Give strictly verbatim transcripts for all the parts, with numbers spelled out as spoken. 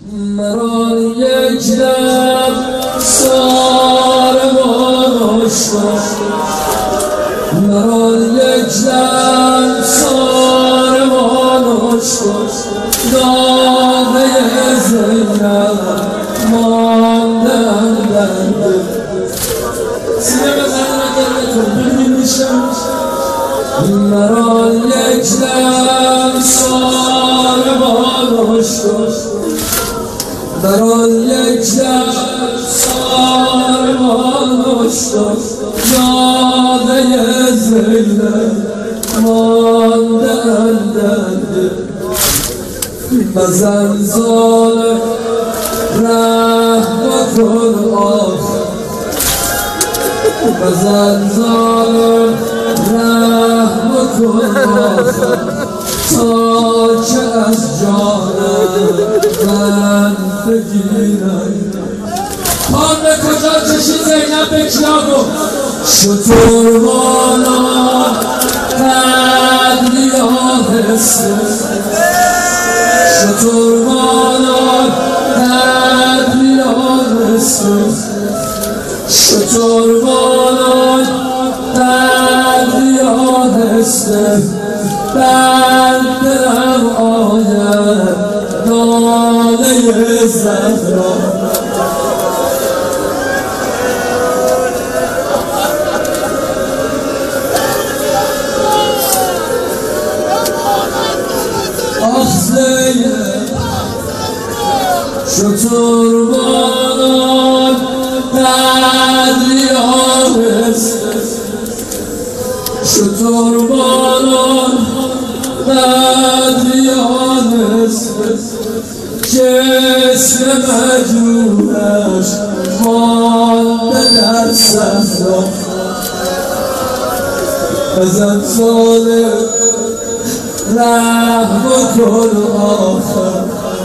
مرا یک دم ساربانش کن، مرا یک دم ساربانش کن، داغه زینب ماندم در دل. سینه بزنم دلتون ببین میشم. مرا یک دم ساربانش کن، مرا یک دم ساربانش کن، داغه زینب ماندم در دل. بزن ظالم رحم کن آخر، بزن ظالم رحم کن آخر، تا که از جانم من بگیرم. پان به کجا کشی زینب به کیابو شتروانا قدری آهسته، شتروانا قدری آهسته، شتروانا قدری آهسته، در دلم آید ناله زهرا. آخ زینب شتربانان قدری آهسته، شتربانان قدری آهسته، جسم مجروحش مانده در صحرا. بزن ظالم رحم کن آخر،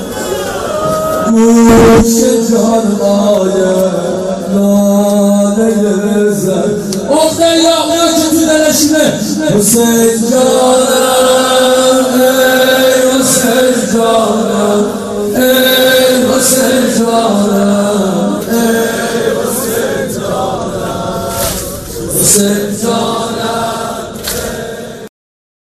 گوش جان آید ناله زد. اخته یاقیا که تو دلشونه حسین جانم، ای حسین جانم، ای حسین جانم، ای حسین جانم، حسین